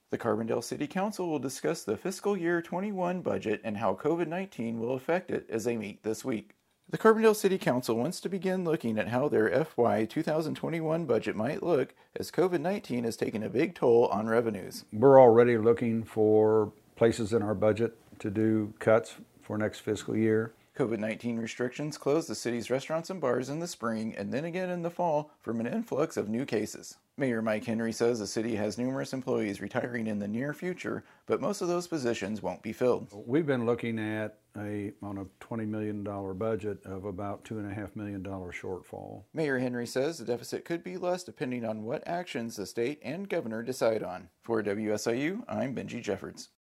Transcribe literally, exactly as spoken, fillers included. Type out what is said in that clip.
The Carbondale City Council will discuss the fiscal year twenty-one budget and how COVID nineteen will affect it as they meet this week. The Carbondale City Council wants to begin looking at how their F Y twenty twenty-one budget might look as COVID nineteen has taken a big toll on revenues. We're already looking for places in our budget to do cuts for next fiscal year. COVID nineteen restrictions closed the city's restaurants and bars in the spring and then again in the fall from an influx of new cases. Mayor Mike Henry says the city has numerous employees retiring in the near future, but most of those positions won't be filled. We've been looking at a on a twenty million dollars budget of about two point five million dollars shortfall. Mayor Henry says the deficit could be less depending on what actions the state and governor decide on. For W S I U, I'm Benji Jeffords.